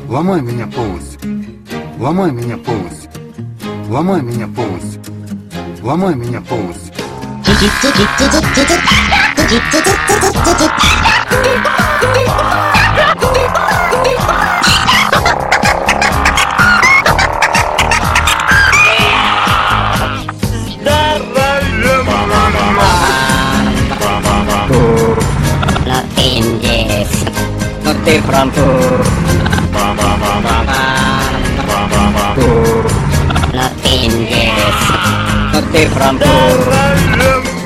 Ломай меня полностью. Ломай меня полностью. Ломай меня полностью. Ломай меня полностью. Notte Frankfurt. Notte Inggris. Notte Frankfurt.